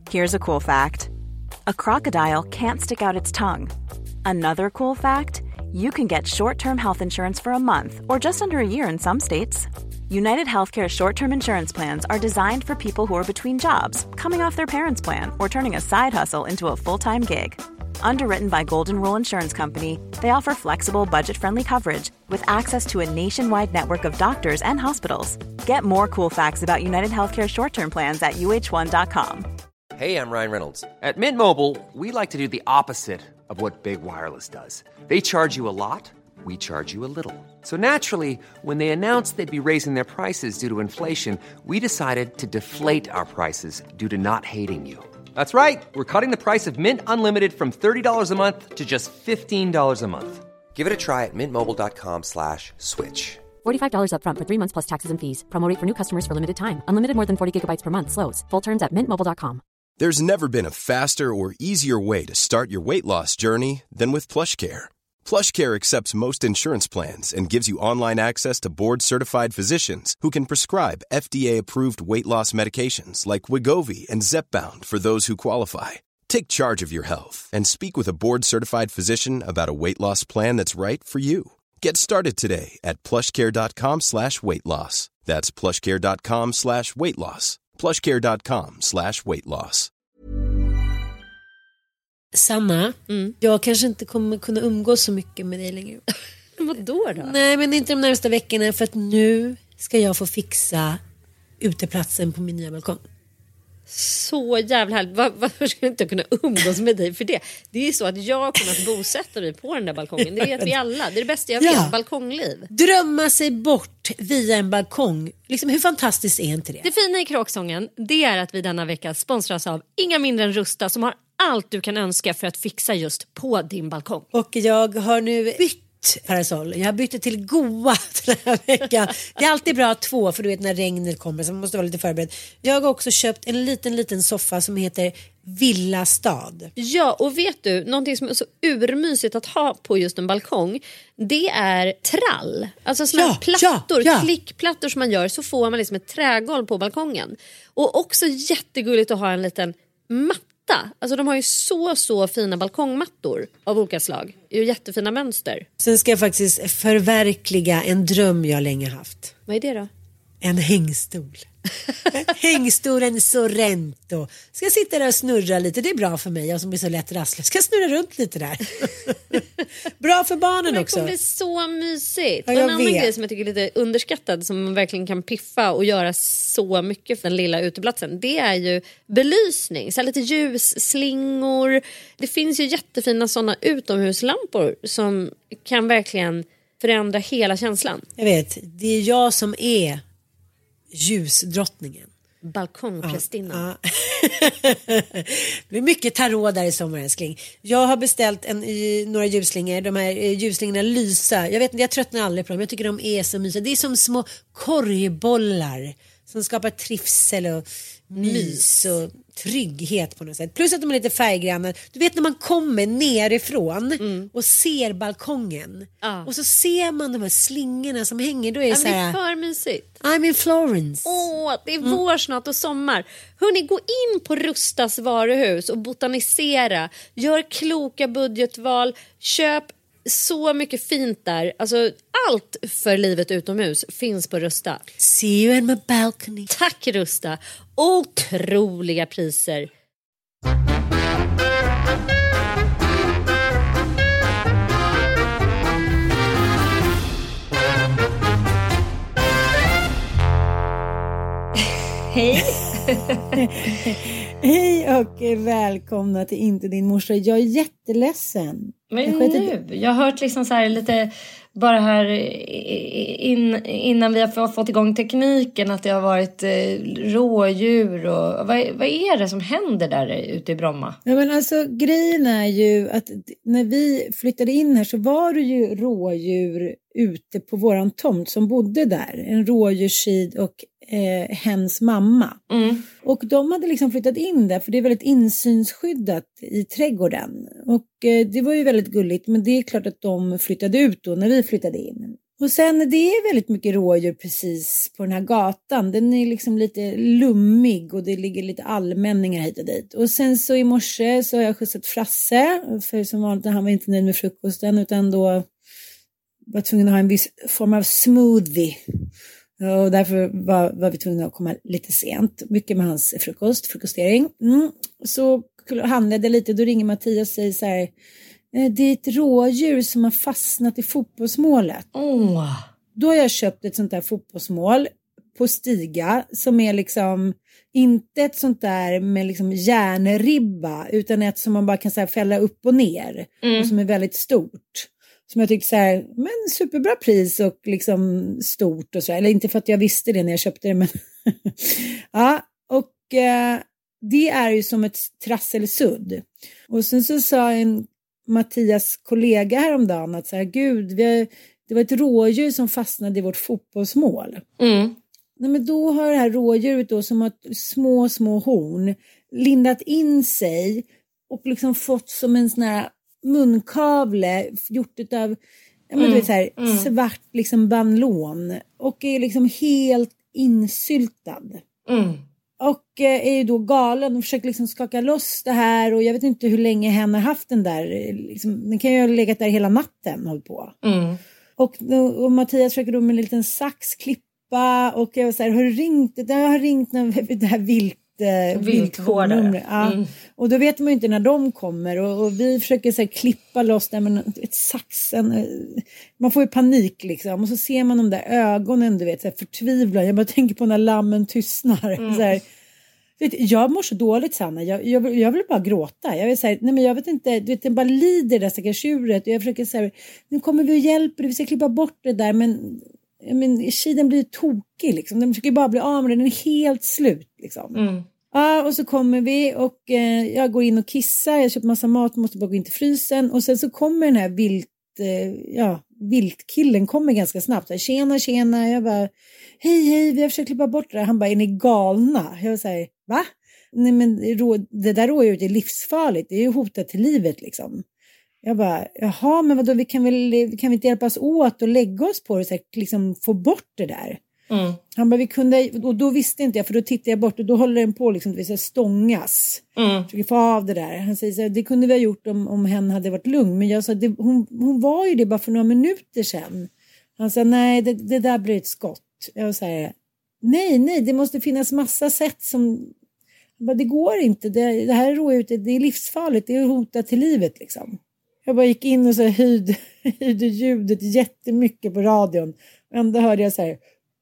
Here's a cool fact. A crocodile can't stick out its tongue. Another cool fact, you can get short-term health insurance for a month or just under a year in some states. United Healthcare short-term insurance plans are designed for people who are between jobs, coming off their parents' plan, or turning a side hustle into a full-time gig. Underwritten by Golden Rule Insurance Company, they offer flexible, budget-friendly coverage with access to a nationwide network of doctors and hospitals. Get more cool facts about United Healthcare short-term plans at uh1.com. Hey, I'm Ryan Reynolds. At Mint Mobile, we like to do the opposite of what Big Wireless does. They charge you a lot, we charge you a little. So naturally, when they announced they'd be raising their prices due to inflation, we decided to deflate our prices due to not hating you. That's right. We're cutting the price of Mint Unlimited from $30 a month to just $15 a month. Give it a try at mintmobile.com/switch. $45 up front for 3 months plus taxes and fees. Promo rate for new customers for limited time. Unlimited more than 40 gigabytes per month. Slows full terms at mintmobile.com. There's never been a faster or easier way to start your weight loss journey than with PlushCare. PlushCare accepts most insurance plans and gives you online access to board-certified physicians who can prescribe FDA-approved weight loss medications like Wegovy and Zepbound for those who qualify. Take charge of your health and speak with a board-certified physician about a weight loss plan that's right for you. Get started today at plushcare.com/weightloss. That's plushcare.com/weightloss. plushcare.com/weightloss. Sanna, jag kanske inte kommer kunna umgås så mycket med dig längre. Vadå då? Nej, men inte de närmaste veckorna, för att nu ska jag få fixa uteplatsen på min nya balkong. Så jävla härligt. Varför ska jag inte kunna umgås med dig för det? Det är så att jag kommer att bosätta mig på den där balkongen. Det vet vi alla. Det är det bästa jag vet. Balkongliv. Drömma sig bort via en balkong. Liksom, hur fantastiskt är inte det? Det fina i Kråksången, det är att vi denna vecka sponsras av inga mindre än Rusta, som har allt du kan önska för att fixa just på din balkong. Och jag har nu bytt parasoll. Jag har bytt till Goa den här veckan. Det är alltid bra att ha 2, för du vet när regnet kommer, så man måste vara lite förberedd. Jag har också köpt en liten soffa som heter Villa Stad. Ja, och vet du, någonting som är så urmysigt att ha på just en balkong, det är trall. Alltså såna plattor, klickplattor som man gör, så får man liksom ett trägolv på balkongen. Och också jättegulligt att ha en liten matta. Alltså de har ju så fina balkongmattor av olika slag. Det är ju jättefina mönster. Sen ska jag faktiskt förverkliga en dröm jag länge haft. Vad är det då? En hängstol. Hängstolen Sorrento. Ska jag sitta där och snurra lite. Det är bra för mig, jag som blir så lätt rastlös. Ska jag snurra runt lite där. Bra för barnen också. Det kommer bli så mysigt. Ja, och en annan grej som jag tycker är lite underskattad, som man verkligen kan piffa och göra så mycket för den lilla uteplatsen, det är ju belysning. Så lite ljusslingor. Det finns ju jättefina sådana utomhuslampor som kan verkligen förändra hela känslan. Jag vet, det är jag som är ljusdrottningen. Balkongprästinnan. Ja. Det blir mycket tarot där i sommar, älskling. Jag har beställt några ljusslingor. De här ljusslingorna lysa. Jag vet inte, jag tröttnar aldrig på dem. Jag tycker de är så mysiga. Det är som små korgbollar som skapar trivsel och mys och trygghet på något sätt. Plus att de är lite färggranna. Du vet när man kommer nerifrån och ser balkongen. Och så ser man de här slingorna som hänger. Då är det så här, det är för mysigt. I'm in Florence. Det är vår snart och sommar. Hörrni, gå in på Rustas varuhus och botanisera. Gör kloka budgetval. Köp så mycket fint där. Alltså allt för livet utomhus finns på Rusta. See you in my balcony. Tack Rusta. Otroliga priser. Hej. Hej och välkomna till Inte din morsa. Jag är jätteledsen. Jag har hört liksom så här lite bara här innan vi har fått igång tekniken att det har varit rådjur och vad är det som händer där ute i Bromma? Ja, men alltså grejen är ju att när vi flyttade in här så var det ju rådjur ute på våran tomt som bodde där. En rådjursid och hens mamma. Och de hade liksom flyttat in där för det är väldigt insynsskyddat i trädgården. Och det var ju väldigt gulligt, men det är klart att de flyttade ut då när vi flyttade in. Och sen det är väldigt mycket rådjur precis på den här gatan. Den är liksom lite lummig och det ligger lite allmänningar hit och dit. Och sen så i morse så har jag skjutsat Frasse. För som vanligt han var inte nöjd med frukosten utan då var tvungen att ha en viss form av smoothie. Och därför var vi tvungna att komma lite sent. Mycket med hans frukostering. Så handlade det lite. Då ringer Mattias och säger så här. Det är ett rådjur som har fastnat i fotbollsmålet. Då har jag köpt ett sånt där fotbollsmål på Stiga. Som är liksom inte ett sånt där med liksom järnribba. Utan ett som man bara kan så här fälla upp och ner. Och som är väldigt stort. Som jag tyckte så här, men superbra pris och liksom stort och så. Eller inte för att jag visste det när jag köpte det. Men ja, och det är ju som ett trasselsudd. Och sen så sa en Mattias kollega häromdagen att så här, gud, det var ett rådjur som fastnade i vårt fotbollsmål. Nej, men då har det här rådjuret då som har små horn lindat in sig och liksom fått som en sån här munkavle gjort utav du vet, så här, svart liksom bandlån och är liksom helt insyltad. Och är ju då galen och försöker liksom skaka loss det här och jag vet inte hur länge hen har haft den där liksom, den kan ju ha legat där hela natten håll på. Och Mattias försöker då med en liten sax klippa och jag var så här, har du ringt? Det har ringt det här viltvårdare. Ja. Och då vet man ju inte när de kommer och vi försöker så här, klippa loss där med ett saxen. Man får ju panik liksom och så ser man de där ögonen, du vet, så här, förtvivlan. Jag bara tänker på när lammen tystnar. Så här, jag mår så dåligt, Sanna. Jag vill bara gråta. Jag vill säga, nej men jag vet inte, du vet, jag bara lider det stackars tjuret och jag försöker säga, nu kommer vi och hjälper dig, vi ska klippa bort det där, men tiden blir tokig liksom. Den försöker bara bli av med den är helt slut liksom. Ja, och så kommer vi och jag går in och kissar, jag köper massa mat, måste bara gå in till frysen och sen så kommer den här viltkillen kommer ganska snabbt. Tjena, jag bara hej, vi har försökt klippa bort det. Han bara, är ni galna? Jag säger, va? Nej men det där rådjuret är livsfarligt, det är ju hotat till livet liksom. Jag bara, jaha, men vadå, kan vi inte hjälpas åt och lägga oss på det så här, liksom få bort det där. Han bara, vi kunde, och då visste inte jag, för då tittade jag bort och då håller den på liksom, det stångas. Försöker få av det där. Han säger så här, det kunde vi ha gjort om hen hade varit lugn, men jag sa, hon var ju det bara för några minuter sedan. Han sa, nej, det där blir ett skott. Jag säger, nej, det måste finnas massa sätt som, bara, det går inte, det här rådjuret, det är livsfarligt, det är hotat till livet liksom. Jag bara gick in och så höjde ljudet jättemycket på radion. Och ändå hörde jag så här.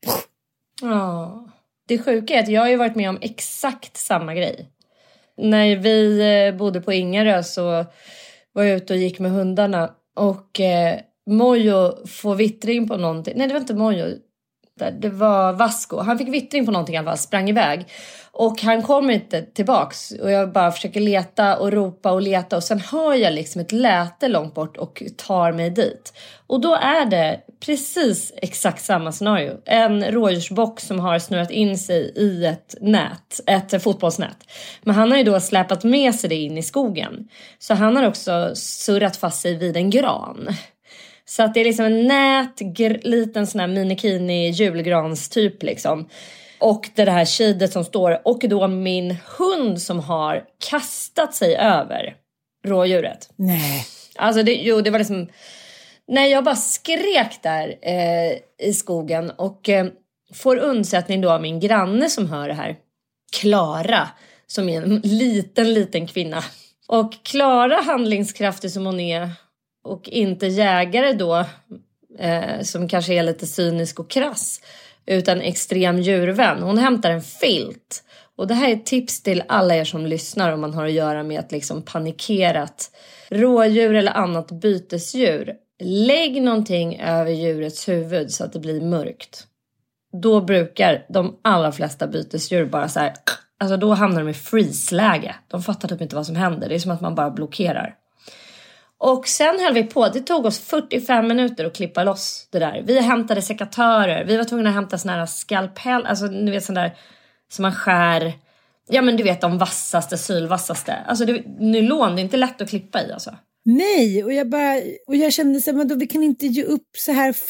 Ja. Det sjuka är att jag har ju varit med om exakt samma grej. När vi bodde på Ingarö så var jag ute och gick med hundarna. Och Mojo får vittring på någonting. Nej, det var inte Mojo. Det var Vasco. Han fick vittring på någonting i alla fall. Sprang iväg. Och han kommer inte tillbaks. Och jag bara försöker leta och ropa och leta. Och sen hör jag liksom ett läte långt bort och tar mig dit. Och då är det precis exakt samma scenario. En rådjursbock som har snurrat in sig i ett nät. Ett fotbollsnät. Men han har ju då släpat med sig det in i skogen. Så han har också surrat fast sig vid en gran. Så att det är liksom en liten sån här minikini julgrans typ liksom. Och det här kidet som står. Och då min hund som har kastat sig över rådjuret. Nej. Alltså det var liksom. När jag bara skrek där i skogen. Och får undsättning då av min granne som hör det här. Klara. Som är en liten kvinna. Och Klara, handlingskraftig som hon är. Och inte jägare då. Som kanske är lite cynisk och krass. Utan extrem djurvän. Hon hämtar en filt. Och det här är ett tips till alla er som lyssnar. Om man har att göra med ett liksom panikerat rådjur eller annat bytesdjur. Lägg någonting över djurets huvud så att det blir mörkt. Då brukar de allra flesta bytesdjur bara så här. Alltså då hamnar de i freeze-läge. De fattar typ inte vad som händer. Det är som att man bara blockerar. Och sen höll vi på, det tog oss 45 minuter att klippa loss det där. Vi hämtade sekatörer, vi var tvungna att hämta såna här skalpell, alltså du vet sån där som man skär, ja men du vet de sylvassaste. Alltså nylon, det är inte lätt att klippa i alltså. Nej, och jag kände så här, vi kan inte ge upp så här fort.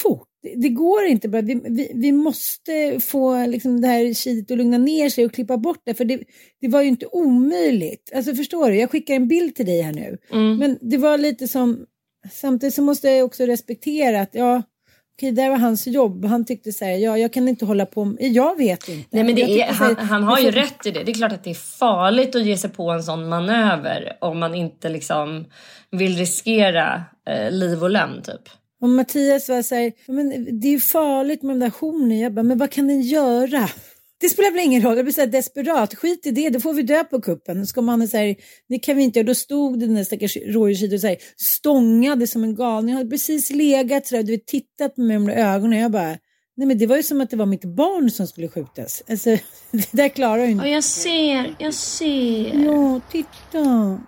Det går inte bara. Vi måste få liksom det här kidet att lugna ner sig och klippa bort det. För det var ju inte omöjligt. Alltså förstår du? Jag skickar en bild till dig här nu. Men det var lite som... Samtidigt så måste jag också respektera att okej, det var hans jobb. Han tyckte så här, jag kan inte hålla på... Jag vet inte. Nej, men han har ju rätt i det. Det är klart att det är farligt att ge sig på en sån manöver om man inte liksom vill riskera liv och lem typ. Och Mattias var så här, men det är ju farligt med den där hornen. Jag bara, men vad kan den göra? Det spelar väl ingen roll, jag blir så här desperat. Skit i det, då får vi dö på kuppen. Så man säga, det kan vi inte göra. Då stod den där stackars rådjurskid och så här, stångade som en galning. Jag hade precis legat så där, du vet, tittat på mig med ögonen. Jag bara, nej men det var ju som att det var mitt barn som skulle skjutas. Alltså, det där klarar jag inte. Ja, jag ser. Ja, titta.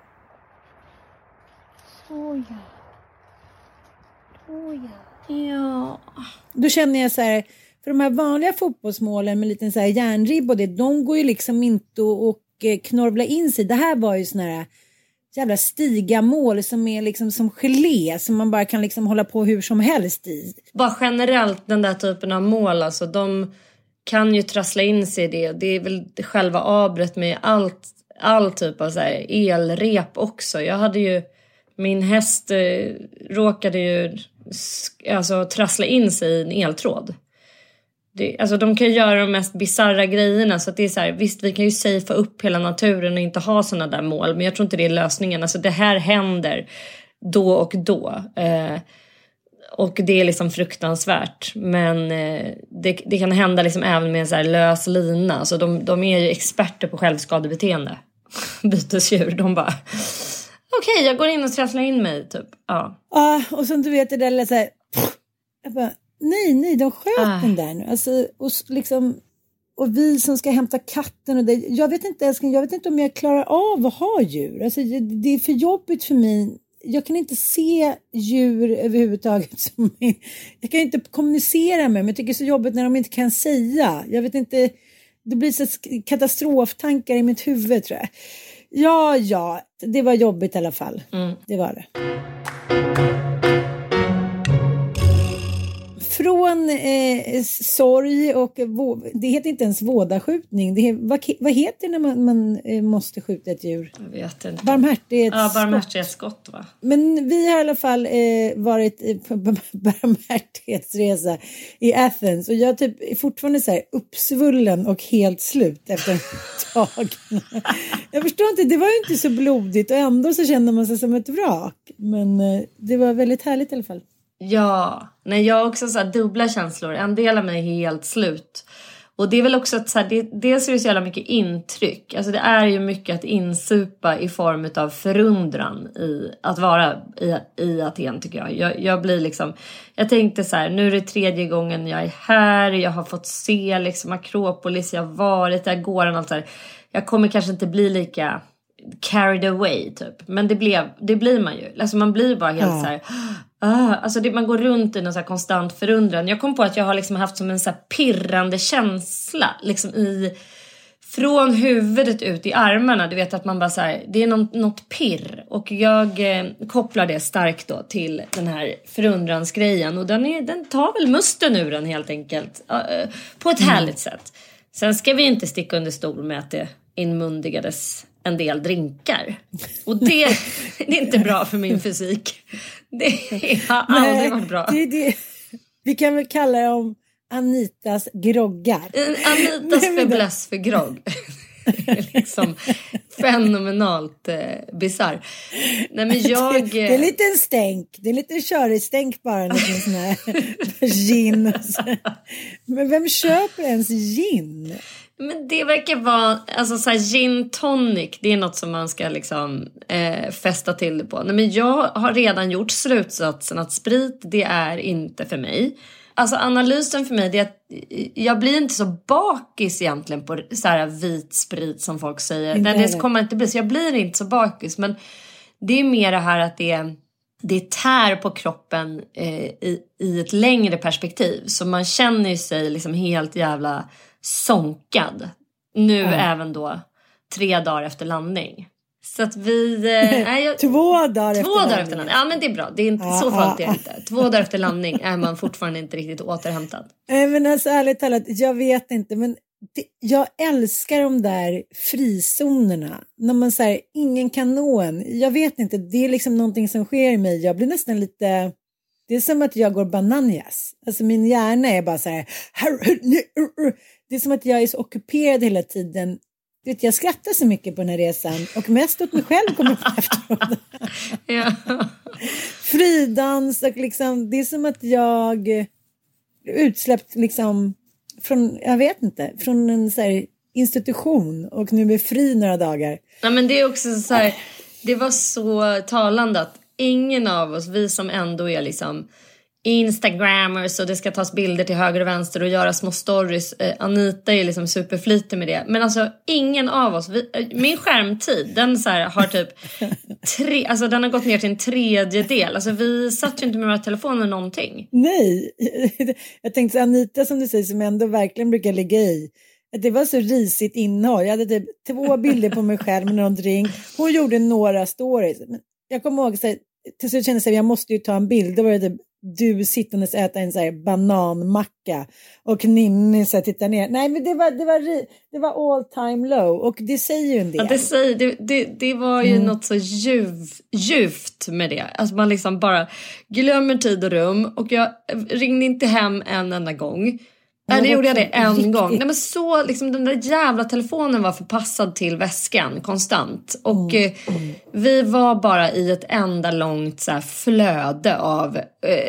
Ja. Då känner jag så här, för de här vanliga fotbollsmålen med liten så här järnribb och det, de går ju liksom inte och knorvla in sig. Det här var ju såna här jävla stigamål som är liksom som gelé som man bara kan liksom hålla på hur som helst i. Bara generellt den där typen av mål, alltså de kan ju trassla in sig i det. Det är väl själva abret med all typ av så här elrep också. Jag hade ju, min häst råkade ju alltså trassla in sig i en eltråd. Alltså de kan göra de mest bizarra grejerna, så att det är så här, visst vi kan ju safea upp hela naturen och inte ha såna där mål, men jag tror inte det är lösningen. Alltså det här händer då och då och det är liksom fruktansvärt, men det kan hända liksom även med en så här lös lina. Så de är ju experter på självskadebeteende. Bytesdjur, de bara okej, jag går in och trasslar in mig typ. Ja, och som du vet det där så här, jag bara, nej, de sköt den där nu. Alltså, och liksom, och vi som ska hämta katten och det, jag vet inte om jag klarar av att ha djur. Alltså, det är för jobbigt för mig. Jag kan inte se djur överhuvudtaget. Jag kan inte kommunicera med, men jag tycker det är så jobbigt när de inte kan säga. Jag vet inte, det blir så katastroftankar i mitt huvud tror jag. Ja, det var jobbigt i alla fall. Det var det. Från sorg och det heter inte ens vådaskjutning. Vad heter det när man måste skjuta ett djur? Jag vet inte. Barmhärtighetsskott va? Men vi har i alla fall varit på barmhärtighetsresa i Athens. Och jag är fortfarande så här uppsvullen och helt slut efter ett tag. Jag förstår inte, det var ju inte så blodigt och ändå så kände man sig som ett vrak. Men det var väldigt härligt i alla fall. Ja, nej, jag har också så här dubbla känslor. En del av mig är helt slut. Och det är väl också att så här, dels är det så jävla mycket intryck. Alltså det är ju mycket att insupa i form av förundran i att vara i Aten tycker jag. Jag blir liksom, jag tänkte så här, nu är det 3:e gången jag är här. Jag har fått se liksom Akropolis, jag har varit där, gården och allt så här. Jag kommer kanske inte bli lika carried away typ. Men det blir man ju. Alltså man blir bara helt så här. Alltså man går runt i någon så här konstant förundran. Jag kom på att jag har liksom haft som en så här pirrande känsla liksom från huvudet ut i armarna. Du vet att man bara så här, det är något pirr. Och jag kopplar det starkt då till den här förundransgrejen. Och den tar väl musten ur den helt enkelt. På ett härligt sätt. Sen ska vi inte sticka under stol med att det inmundigades en del drinkar. Och det är inte bra för min fysik. Det har aldrig varit bra. Vi kan väl kalla dem Anitas groggar. Anitas fäbless för grogg. Liksom fenomenalt bizarr. Nej, men det är en liten stänk. Det är en liten körestänk bara. En liten sån här gin. Men vem köper ens gin? Men det verkar vara, alltså så här, gin tonic, det är något som man ska liksom fästa till det på. Nej, men jag har redan gjort slutsatsen att sprit, det är inte för mig. Alltså analysen för mig, det är att jag blir inte så bakis egentligen på så här vit sprit som folk säger. Det kommer inte bli, så jag blir inte så bakis. Men det är mer det här att det tär på kroppen i ett längre perspektiv. Så man känner sig liksom helt jävla sonkad. Nu även då 3 dagar efter landning. Så att vi... 2 dagar efter 2 dagar efter landning. Ja, men det är bra. Det är inte så farligt. Det är inte. 2 dagar efter landning är man fortfarande inte riktigt återhämtad. Men alltså ärligt talat, jag vet inte. Men jag älskar de där frizonerna. När man säger ingen kan nå en. Jag vet inte, det är liksom någonting som sker i mig. Jag blir nästan lite... Det är som att jag går bananas. Alltså min hjärna är bara så här... Det är som att jag är så ockuperad hela tiden. Jag skrattar så mycket på den här resan. Och mest åt mig själv kommer jag efteråt. Ja. Fridans och liksom... Det är som att jag utsläppt liksom... Från, jag vet inte, från en så här institution och nu är fri några dagar. Ja, men det är också så här, det var så talande att ingen av oss, vi som ändå är liksom Instagrammers och det ska tas bilder till höger och vänster och göra små stories. Anita är liksom superflitig med det. Men alltså ingen av oss, min skärmtid, den så här har typ alltså den har gått ner till 1/3. Alltså vi satt ju inte med våra telefoner någonting. Nej, jag tänkte så Anita som du säger som ändå verkligen brukar ligga i. Att det var så risigt innehåll. Jag hade typ 2 bilder på mig själv med någonting. Hon gjorde några stories. Men jag kommer ihåg så till slut kände jag jag måste ju ta en bild. Då var det typ du sittandes äta en så här bananmacka och Ninni så tittar ner. Nej, men det var all time low och det säger ju en del. Ja, det var ju något så djupt med det. Alltså man liksom bara glömmer tid och rum och jag ringde inte hem en enda gång. Nej, det gjorde jag det en gång. Nej, men så liksom den där jävla telefonen var förpassad till väskan konstant. Och vi var bara i ett enda långt så här flöde av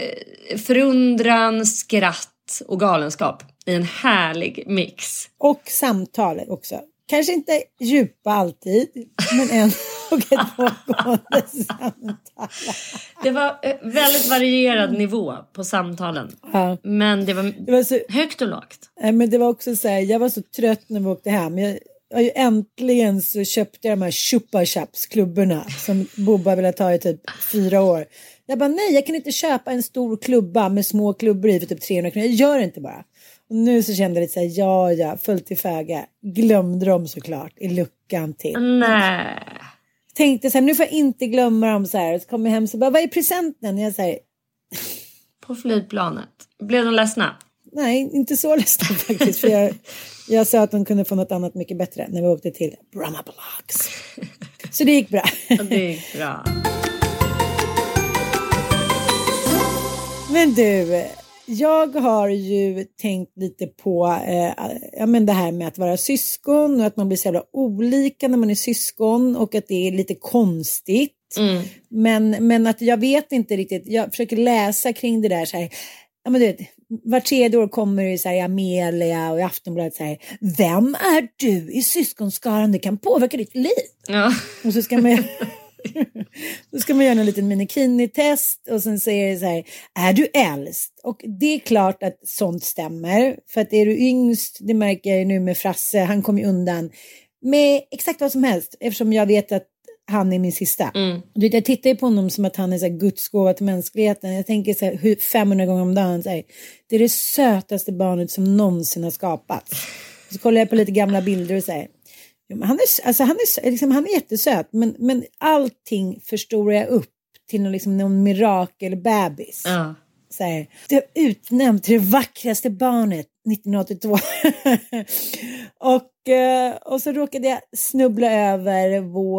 förundran, skratt och galenskap i en härlig mix. Och samtal också. Kanske inte djupa alltid, men ändå ett pågående samtal. Det var väldigt varierad nivå på samtalen. Ja. Men det var så, högt och lågt. Men det var också så här, jag var så trött när vi åkte hem. Äntligen så köpte jag de här Chupa Chups klubborna som Bobba ville ta i typ 4 år. Jag bara, nej, jag kan inte köpa en stor klubba med små klubbor i för typ 300 kronor. Jag gör det inte bara. Och nu så kände jag lite så här, ja, fullt till föga. Glömde dem såklart i luckan till. Nej. Tänkte så här, nu får jag inte glömma dem så här. Så kommer jag hem så bara, vad är presenten? Jag säger på flygplanet. Blev de ledsna? Nej, inte så ledsna faktiskt. För jag sa att de kunde få något annat mycket bättre när vi åkte till Bromma Blocks. Så det gick bra. Det gick bra. Men du, jag har ju tänkt lite på det här med att vara syskon och att man blir så jävla olika när man är syskon och att det är lite konstigt. Men att jag vet inte riktigt, jag försöker läsa kring det där så här, ja men du vet, var 3:e år kommer det så här Amelia och i Aftonbladet så här, vem är du i syskonskaran, det kan påverka ditt liv. Ja. Och så ska man då ska man göra en liten minikini-test och sen säger det så här, är du äldst? Och det är klart att sånt stämmer, för att är du yngst, det märker jag nu med Frasse, han kom ju undan med exakt vad som helst eftersom jag vet att han är min sista. Jag tittar ju på honom som att han är så här Guds gåva till mänskligheten. Jag tänker så här 500 gånger om dagen så här, det är det sötaste barnet som någonsin har skapats. Så kollar jag på lite gamla bilder och säger han är jättesöt, men allting förstorar jag upp till någon mirakelbebis. Så här, det har utnämnt till det vackraste barnet 1982. och så råkade jag snubbla över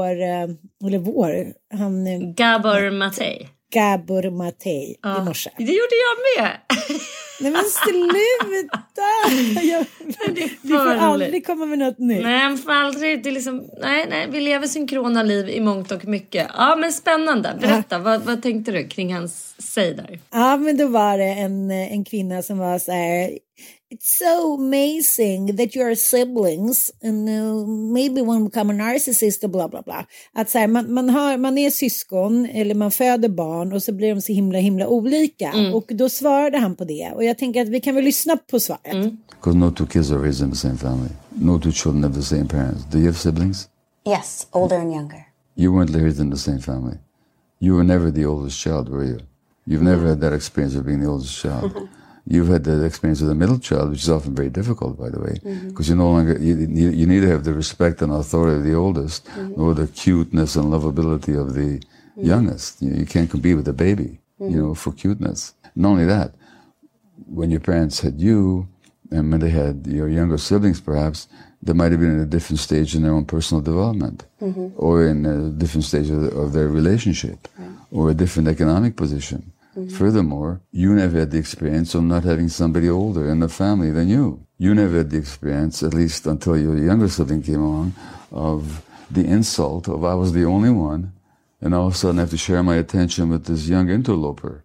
Gabor Maté i morse. Det gjorde jag med. Nej men sluta! Vi får aldrig komma med något nytt. Nej, för aldrig. Det är liksom, nej, vi lever synkrona liv i mångt och mycket. Ja, men spännande. Berätta, vad tänkte du kring hans säg där? Ja, men då var det en kvinna som var så här, it's so amazing that you are siblings and maybe one become a narcissist och bla bla bla. Att så här, man är syskon eller man föder barn och så blir de så himla olika. Och då svarade han på det. Och jag tänker att vi kan väl lyssna på svaret. Because no 2 kids are raised in the same family. No 2 children have the same parents. Do you have siblings? Yes, older and younger. You weren't raised in the same family. You were never the oldest child, were you? You've never had that experience of being the oldest child. You've had the experience of the middle child, which is often very difficult, by the way, because you no longer, you neither have the respect and authority of the oldest, nor the cuteness and lovability of the youngest. You can't compete with a baby, for cuteness. Not only that, when your parents had you, and when they had your younger siblings perhaps, they might have been in a different stage in their own personal development, or in a different stage of their relationship, or a different economic position. Furthermore, you never had the experience of not having somebody older in the family than you. You never had the experience, at least until your younger sibling came along, of the insult of I was the only one, and all of a sudden I have to share my attention with this young interloper,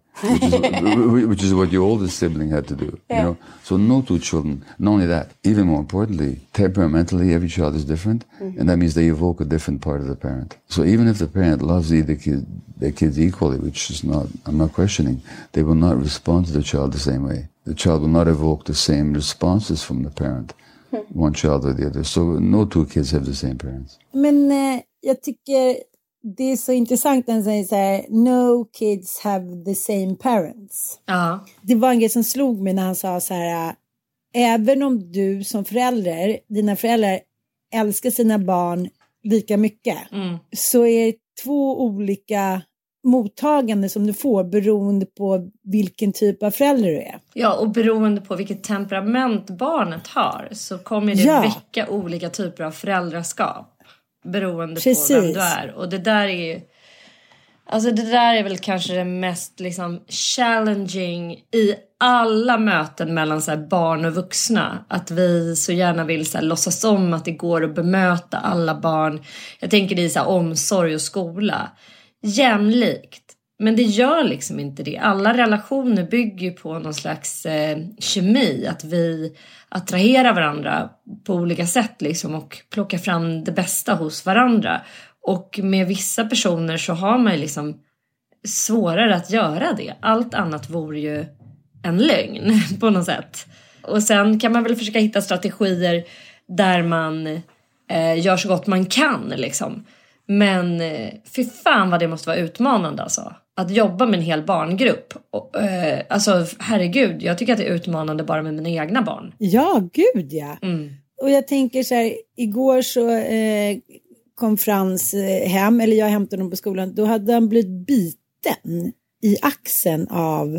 which is what your oldest sibling had to do. So no two children. Not only that, even more importantly, temperamentally every child is different, and that means they evoke a different part of the parent. So even if the parent loves their kids equally, which is not, I'm not questioning, they will not respond to the child the same way. The child will not evoke the same responses from the parent, one child or the other. So no two kids have the same parents. Men jag tycker det är så intressant när han säger så här: no kids have the same parents. Det var en grej som slog mig när han sa så här: även om du som förälder, dina föräldrar älskar sina barn lika mycket, så är det två olika mottagande som du får beroende på vilken typ av förälder du är. Ja, och beroende på vilket temperament barnet har så kommer det väcka olika typer av föräldraskap. Beroende på vem du är. Och det där är ju, alltså det där är väl kanske det mest liksom challenging i alla möten mellan så här barn och vuxna. Att vi så gärna vill så här låtsas om att det går att bemöta alla barn. Jag tänker det är så här omsorg och skola. Jämlikt. Men det gör liksom inte det. Alla relationer bygger på någon slags kemi. Att vi attraherar varandra på olika sätt liksom, och plockar fram det bästa hos varandra. Och med vissa personer så har man liksom svårare att göra det. Allt annat vore ju en lögn på något sätt. Och sen kan man väl försöka hitta strategier där man gör så gott man kan liksom. Men för fan vad det måste vara utmanande alltså. Att jobba med en hel barngrupp. Alltså herregud, jag tycker att det är utmanande bara med mina egna barn. Ja, gud ja. Och jag tänker så här, igår så kom Frans hem, eller jag hämtade honom på skolan. Då hade han blivit biten i axeln av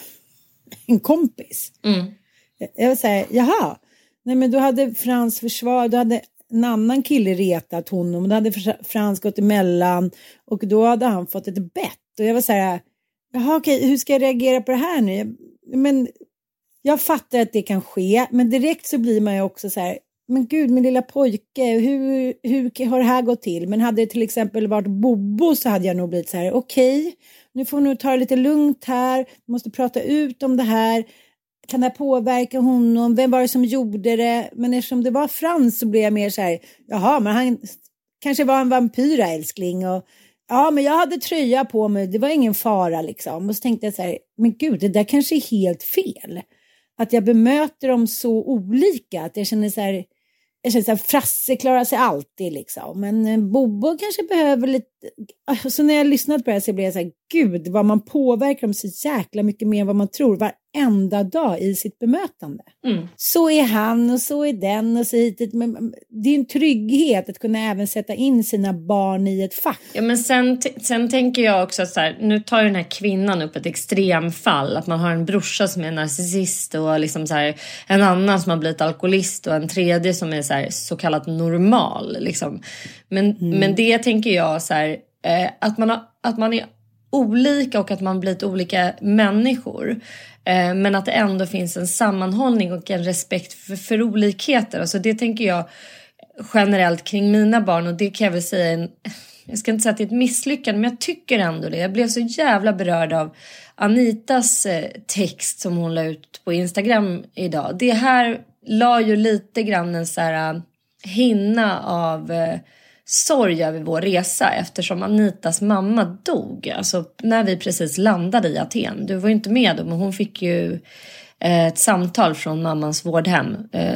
en kompis. Jag vill säga, jaha. Nej, men då hade Frans försvar, då hade en annan kille retat honom. Då hade Frans gått emellan. Och då hade han fått ett bett. Och jag var så här, jaha okej, hur ska jag reagera på det här nu? Men jag fattar att det kan ske. Men direkt så blir man ju också så här, men gud, min lilla pojke, hur har det här gått till? Men hade det till exempel varit Bobo så hade jag nog blivit så här, okej, nu får vi nog ta det lite lugnt här. Vi måste prata ut om det här. Kan det påverka honom? Vem var det som gjorde det? Men eftersom det var Frans så blev jag mer så här, jaha, men han kanske var en vampyr, älskling. Och ja, men jag hade tröja på mig. Det var ingen fara liksom. Och så tänkte jag så här, men gud, det där kanske är helt fel. Att jag bemöter dem så olika. Att jag känner så här, Frasse klarar sig alltid liksom. Men Bobo kanske behöver lite. Så när jag lyssnat på det här så blev jag så här, gud, vad man påverkar dem så jäkla mycket mer än vad man tror varenda dag i sitt bemötande. Så är han och så är den och så hit. Men det är en trygghet att kunna även sätta in sina barn i ett fack. Ja, men sen tänker jag också så här, nu tar ju den här kvinnan upp ett extremfall. Att man har en brorsa som är narcissist och liksom så här, en annan som har blivit alkoholist och en tredje som är så kallat normal liksom. Men det tänker jag så här, att man är olika och att man blivit olika människor, men att det ändå finns en sammanhållning och en respekt för olikheter. Alltså det tänker jag generellt kring mina barn, och det kan jag väl säga jag ska inte säga att det är ett misslyckande, men jag tycker ändå det. Jag blev så jävla berörd av Anitas text som hon la ut på Instagram idag. Det här la ju lite grann en så här hinna av sorg över vår resa, eftersom Anitas mamma dog. Alltså när vi precis landade i Aten. Du var ju inte med då, men hon fick ju ett samtal från mammans vårdhem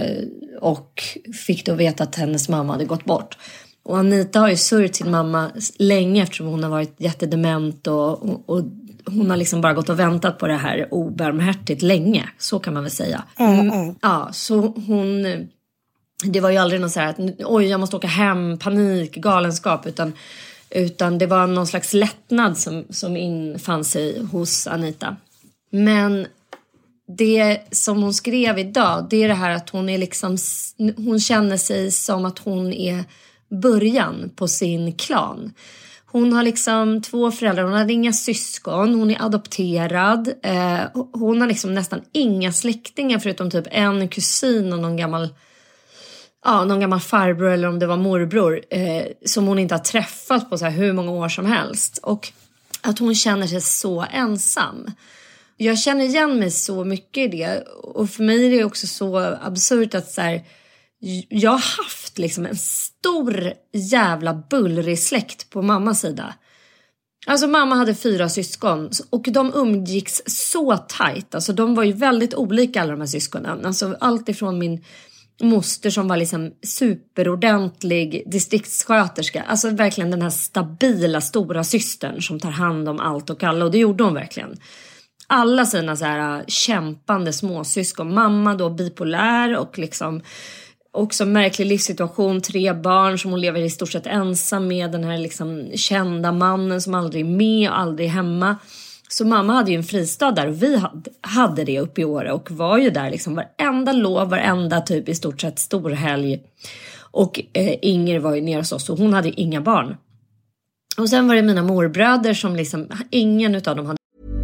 och fick då veta att hennes mamma hade gått bort. Och Anita har ju sörjt sin mamma länge eftersom hon har varit jättedement och hon har liksom bara gått och väntat på det här obarmhärtigt länge. Så kan man väl säga. Ja, så hon... Det var ju aldrig någon så här att oj, jag måste åka hem, panik, galenskap. Utan det var någon slags lättnad som infann sig hos Anita. Men det som hon skrev idag, det är det här att hon är liksom... Hon känner sig som att hon är början på sin klan. Hon har liksom 2 föräldrar, hon hade inga syskon, hon är adopterad. Hon har liksom nästan inga släktingar förutom typ en kusin och någon gammal farbror eller om det var morbror. Som hon inte har träffat på så här hur många år som helst. Och att hon känner sig så ensam. Jag känner igen mig så mycket i det. Och för mig är det också så absurt att så här, jag har haft liksom en stor jävla bullrig släkt på mammas sida. Alltså mamma hade 4 syskon och de umgicks så tajt. Alltså de var ju väldigt olika alla de här syskonen. Alltså allt ifrån min moster som var liksom superordentlig distriktssköterska. Alltså verkligen den här stabila stora systern som tar hand om allt och alla. Och det gjorde hon verkligen. Alla sina så här kämpande småsyskon. Mamma då bipolär och liksom också märklig livssituation. 3 barn som hon lever i stort sett ensam med. Den här liksom kända mannen som aldrig är med och aldrig är hemma. Så mamma hade ju en fristad där och vi hade det uppe i Åre och var ju där liksom varenda lov, varenda typ i stort sett stor helg. Och Inger var ju nere hos oss och hon hade inga barn. Och sen var det mina morbröder som liksom, ingen utav dem hade.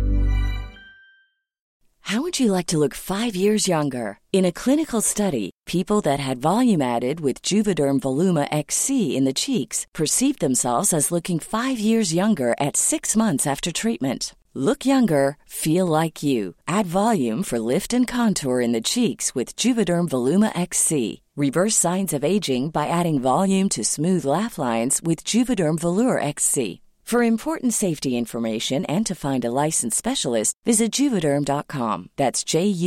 How would you like to look 5 years younger? In a clinical study, people that had volume added with Juvederm Voluma XC in the cheeks perceived themselves as looking 5 years younger at 6 months after treatment. Look younger, feel like you. Add volume for lift and contour in the cheeks with Juvederm Voluma XC. Reverse signs of aging by adding volume to smooth laugh lines with Juvederm Volure XC. For important safety information and to find a licensed specialist, visit Juvederm.com. That's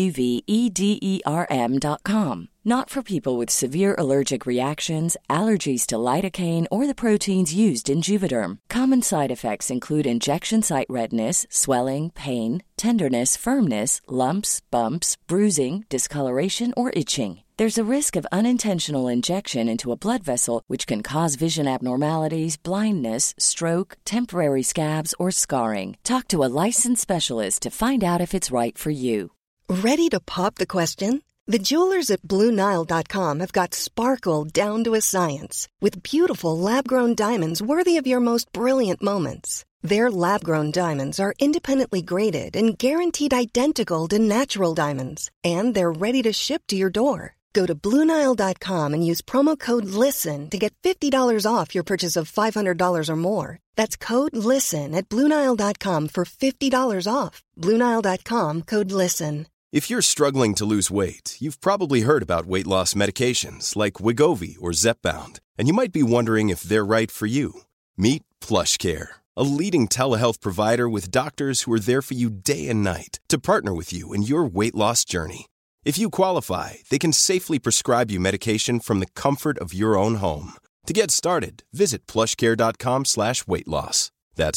JUVEDERM.com. Not for people with severe allergic reactions, allergies to lidocaine, or the proteins used in Juvederm. Common side effects include injection site redness, swelling, pain, tenderness, firmness, lumps, bumps, bruising, discoloration, or itching. There's a risk of unintentional injection into a blood vessel, which can cause vision abnormalities, blindness, stroke, temporary scabs, or scarring. Talk to a licensed specialist to find out if it's right for you. Ready to pop the question? The jewelers at BlueNile.com have got sparkle down to a science with beautiful lab-grown diamonds worthy of your most brilliant moments. Their lab-grown diamonds are independently graded and guaranteed identical to natural diamonds, and they're ready to ship to your door. Go to BlueNile.com and use promo code LISTEN to get $50 off your purchase of $500 or more. That's code LISTEN at BlueNile.com for $50 off. BlueNile.com, code LISTEN. If you're struggling to lose weight, you've probably heard about weight loss medications like Wegovy or Zepbound, and you might be wondering if they're right for you. Meet PlushCare, a leading telehealth provider with doctors who are there for you day and night to partner with you in your weight loss journey. If you qualify, they can safely prescribe you medication from the comfort of your own home. To get started, visit plushcare.com/weightloss. That's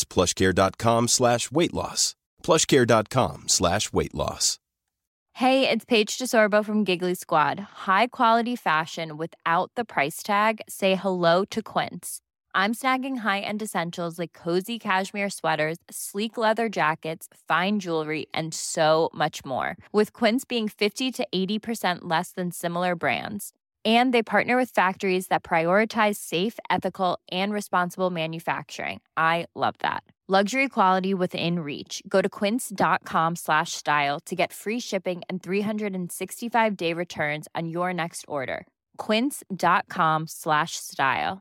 plushcare.com/weightloss. plushcare.com/weightloss. Hey, it's Paige DeSorbo from Giggly Squad. High quality fashion without the price tag. Say hello to Quince. I'm snagging high-end essentials like cozy cashmere sweaters, sleek leather jackets, fine jewelry, and so much more. With Quince being 50 to 80% less than similar brands. And they partner with factories that prioritize safe, ethical, and responsible manufacturing. I love that. Luxury quality within reach. Go to quince.com/style to get free shipping and 365-day returns on your next order. quince.com/style.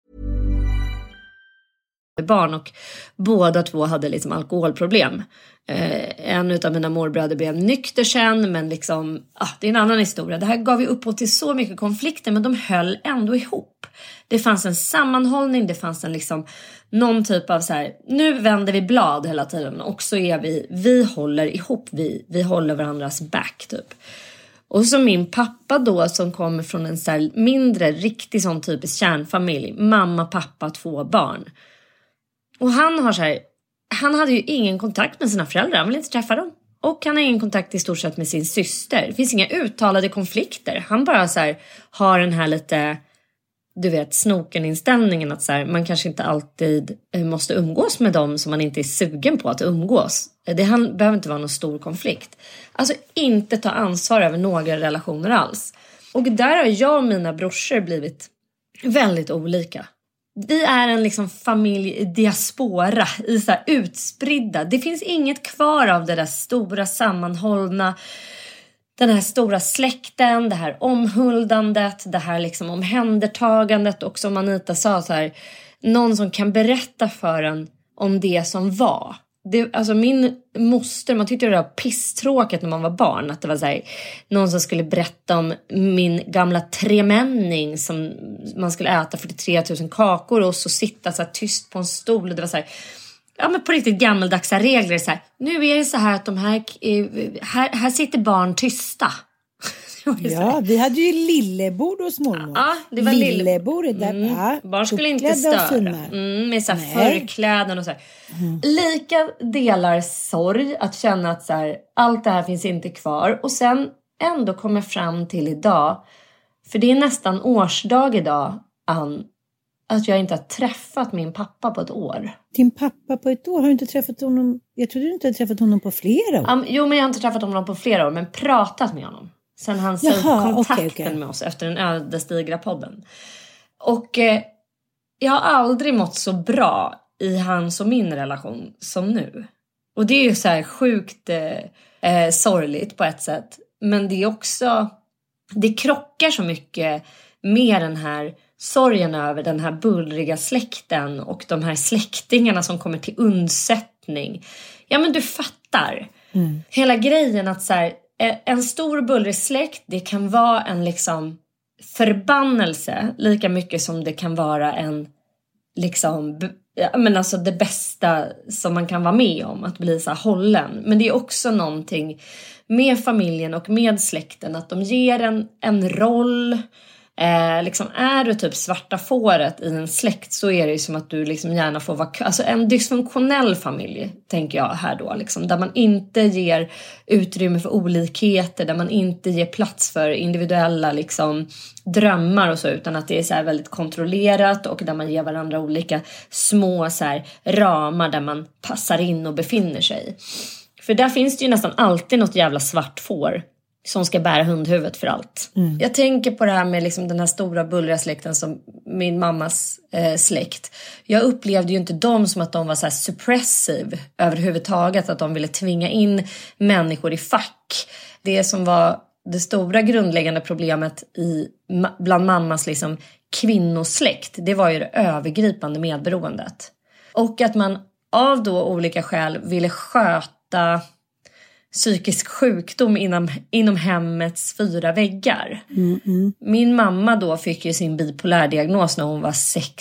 Barn och båda två hade liksom alkoholproblem. En utav mina morbröder blev nykter sen, men liksom, det är en annan historia. Det här gav ju upphov till så mycket konflikter, men de höll ändå ihop. Det fanns en sammanhållning, det fanns en liksom någon typ av så här, nu vänder vi blad hela tiden och så är vi håller ihop, vi håller varandras back typ. Och så min pappa då som kommer från en så här mindre, riktig sån typisk kärnfamilj, mamma, pappa, 2 barn. Och han har så här han hade ju ingen kontakt med sina föräldrar. Han ville inte träffa dem. Och han har ingen kontakt i stort sett med sin syster. Det finns inga uttalade konflikter. Han bara så här, har den här lite, du vet, snoken-inställningen att så här, man kanske inte alltid måste umgås med dem som man inte är sugen på att umgås. Han behöver inte vara någon stor konflikt. Alltså inte ta ansvar över några relationer alls. Och där har jag och mina brorsor blivit väldigt olika. Vi är en liksom familj i diaspora, i så här utspridda. Det finns inget kvar av det där stora sammanhållna, den här stora släkten, det här omhuldandet, det här liksom omhändertagandet. Och som Anita sa, så här, någon som kan berätta för en om det som var. Alltså min moster, man tyckte det var pisstråkigt när man var barn. Att det var så här, någon som skulle berätta om min gamla tremänning som man skulle äta 43 000 kakor och så sitta så här tyst på en stol. Och det var så här, ja men på riktigt gammaldags regler. Så här, nu är det så här att de här sitter barn tysta. Ja, vi hade ju lillebord hos mormor. Ja, det var lillebordet där. Barn skulle inte störa. Med så här förkläden och så här. Lika delar sorg att känna att så här, allt det här finns inte kvar. Och sen ändå kommer fram till idag. För det är nästan årsdag idag, Ann, att jag inte har träffat min pappa på ett år. Din pappa på ett år? Har du inte träffat honom? Jag trodde du inte hade träffat honom på flera år. Jo, men jag har inte träffat honom på flera år, men pratat med honom. Sen han sög kontakten med oss efter den ödesdigra podden. Och jag har aldrig mått så bra i hans och min relation som nu. Och det är ju så här sjukt sorgligt på ett sätt. Men det är också, det krockar så mycket med den här sorgen över den här bullriga släkten. Och de här släktingarna som kommer till undsättning. Ja men du fattar. Hela grejen att så här, en stor bullrig släkt, det kan vara en liksom förbannelse lika mycket som det kan vara en liksom, men alltså det bästa som man kan vara med om, att bli så här hållen. Men det är också någonting med familjen och med släkten, att de ger en roll. Liksom är du typ svarta fåret i en släkt, så är det ju som att du liksom gärna får vara, alltså en dysfunktionell familj tänker jag här då liksom, där man inte ger utrymme för olikheter, där man inte ger plats för individuella liksom drömmar och så, utan att det är så här väldigt kontrollerat, och där man ger varandra olika små så här ramar där man passar in och befinner sig. För där finns det ju nästan alltid något jävla svart får som ska bära hundhuvudet för allt. Jag tänker på det här med liksom den här stora bullriga släkten som min mammas släkt. Jag upplevde ju inte dem som att de var så här suppressive överhuvudtaget. Att de ville tvinga in människor i fack. Det som var det stora grundläggande problemet bland mammas liksom kvinnosläkt, det var ju det övergripande medberoendet. Och att man av då olika skäl ville sköta psykisk sjukdom inom hemmets 4 väggar. Min mamma då fick ju sin bipolärdiagnos när hon var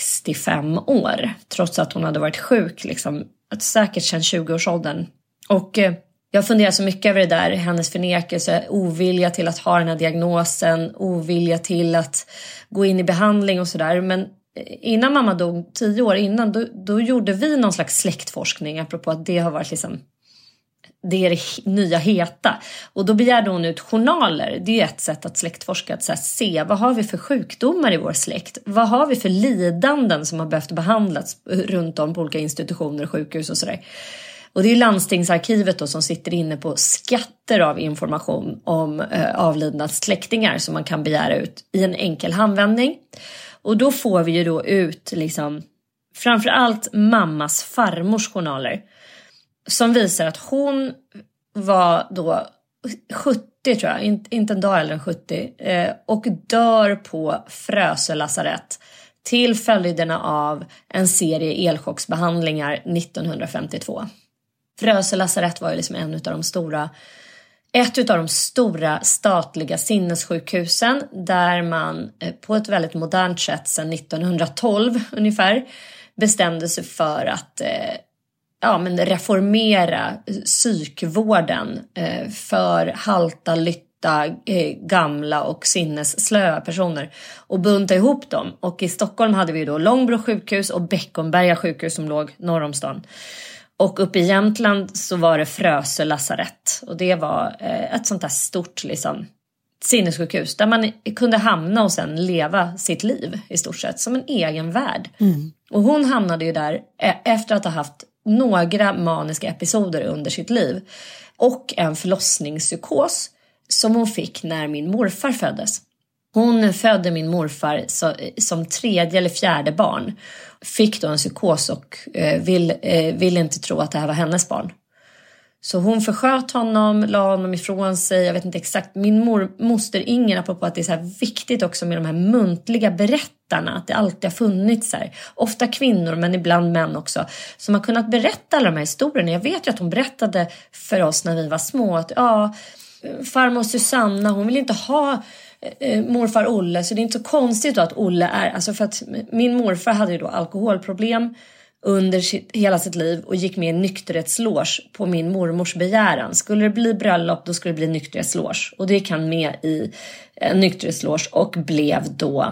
65 år. Trots att hon hade varit sjuk liksom, säkert sedan 20-årsåldern. Och jag funderar så mycket över det där. Hennes förnekelse, ovilja till att ha den här diagnosen. Ovilja till att gå in i behandling och sådär. Men innan mamma dog 10 år innan, då gjorde vi någon slags släktforskning. Apropå att det har varit liksom, det är det nya heta. Och då begärde hon ut journaler. Det är ett sätt att släktforska. Att så här, se, vad har vi för sjukdomar i vår släkt? Vad har vi för lidanden som har behövt behandlas runt om på olika institutioner och sjukhus och sådär. Och det är landstingsarkivet då som sitter inne på skatter av information om avlidna släktingar som man kan begära ut i en enkel handvändning. Och då får vi ju då ut liksom, framförallt mammas farmors journaler. Som visar att hon var då 70 tror jag, inte en dag eller en 70. Och dör på Frösö lasarett till följderna av en serie elchocksbehandlingar 1952. Frösö lasarett var ju liksom ett av de stora statliga sinnessjukhusen, där man på ett väldigt modernt sätt sedan 1912 ungefär bestämde sig för att reformera psykvården för halta, lytta, gamla och sinnesslöa personer och bunta ihop dem. Och i Stockholm hade vi då Långbro sjukhus och Beckomberga sjukhus som låg norr om stan. Och uppe i Jämtland så var det Frösö lasarett. Och det var ett sånt där stort liksom, sinnessjukhus. Där man kunde hamna och sen leva sitt liv i stort sett. Som en egen värld. Och hon hamnade ju där efter att ha haft några maniska episoder under sitt liv. Och en förlossningspsykos som hon fick när min morfar föddes. Hon födde min morfar som 3:e eller 4:e barn. Fick då en psykos och ville inte tro att det här var hennes barn. Så hon försköt honom, la honom ifrån sig. Jag vet inte exakt. Min moster Inger, apropå att det är så här viktigt också med de här muntliga berättarna. Att det alltid har funnits så här. Ofta kvinnor men ibland män också. Som har kunnat berätta alla de här historierna. Jag vet ju att hon berättade för oss när vi var små. Att farmor Susanna, hon vill inte ha morfar Olle. Så det är inte så konstigt då att Olle är... Alltså för att min morfar hade ju då alkoholproblem under hela sitt liv och gick med i nykterhetsloge på min mormors begäran. Skulle det bli bröllop, då skulle det bli nykterhetsloge. Och det gick han med i nykterhetsloge och blev då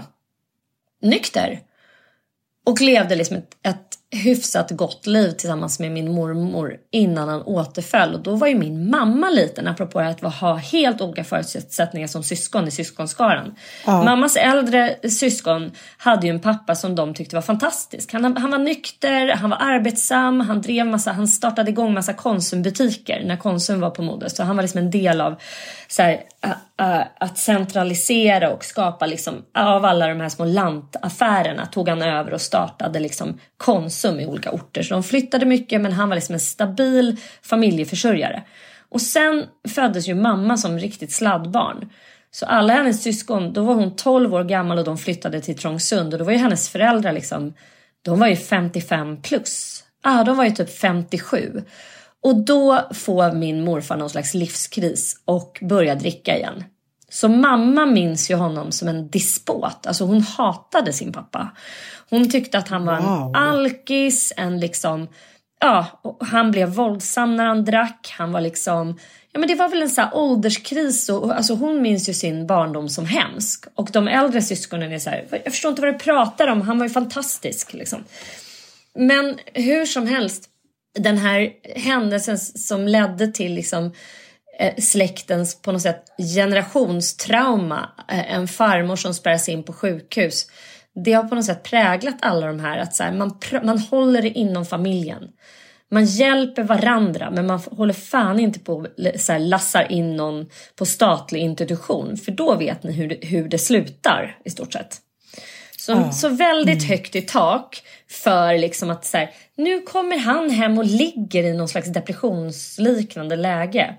nykter. Och levde liksom ett hyfsat gott liv tillsammans med min mormor innan han återföll. Och då var ju min mamma liten, apropå att ha helt olika förutsättningar som syskon i syskonskaran. Ja. Mammas äldre syskon hade ju en pappa som de tyckte var fantastisk. Han var nykter, han var arbetsam, han startade igång massa Konsumbutiker när Konsum var på mode. Så han var liksom en del av så här, att centralisera och skapa liksom, av alla de här små lantaffärerna tog han över och startade liksom Konsum i olika orter. Så de flyttade mycket, men han var liksom en stabil familjeförsörjare. Och sen föddes ju mamma som riktigt sladdbarn. Så alla hennes syskon, då var hon 12 år gammal och de flyttade till Trångsund. Och då var ju hennes föräldrar liksom, de var ju 55 plus. De var ju typ 57. Och då får min morfar någon slags livskris och börjar dricka igen. Så mamma minns ju honom som en despot. Alltså hon hatade sin pappa. Hon tyckte att han var en alkis, en liksom... Ja, han blev våldsam när han drack. Han var liksom... Ja, men det var väl en sån här ålderskris. Och, alltså hon minns ju sin barndom som hemsk. Och de äldre syskonen är så här... Jag förstår inte vad du pratar om. Han var ju fantastisk liksom. Men hur som helst... Den här händelsen som ledde till liksom släktens på något sätt generationstrauma, en farmor som spärras in på sjukhus, det har på något sätt präglat alla de här att så här, man håller det inom familjen. Man hjälper varandra, men man håller fan inte på så här, lassar in någon på statlig institution, för då vet ni hur det slutar i stort sett. Så väldigt högt i tak för liksom att så här, nu kommer han hem och ligger i någon slags depressionsliknande läge.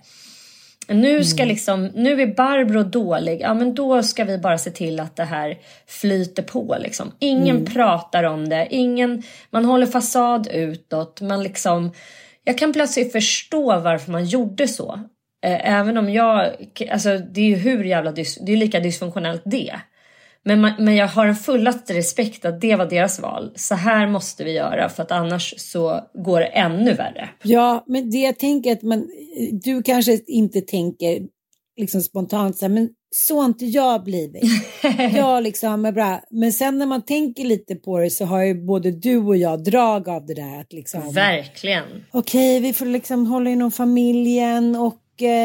Nu ska liksom, nu är Barbro dålig. Ja, men då ska vi bara se till att det här flyter på liksom. Ingen pratar om det. Man håller fasad utåt. Man liksom, jag kan plötsligt förstå varför man gjorde så. Även om alltså det är ju hur jävla det är lika dysfunktionellt det. Men jag har en fullaste respekt att det var deras val. Så här måste vi göra, för att annars så går det ännu värre. Ja, men det jag tänker att du kanske inte tänker liksom spontant så här, men så har inte jag blivit. Jag liksom är bra. Men sen när man tänker lite på det så har ju både du och jag drag av det där. Att liksom, verkligen. Okej, vi får liksom hålla inom familjen och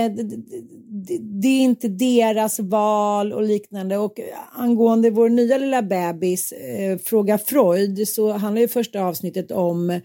det är inte deras val och liknande. Och angående vår nya lilla bebis, Fråga Freud, så handlar ju första avsnittet om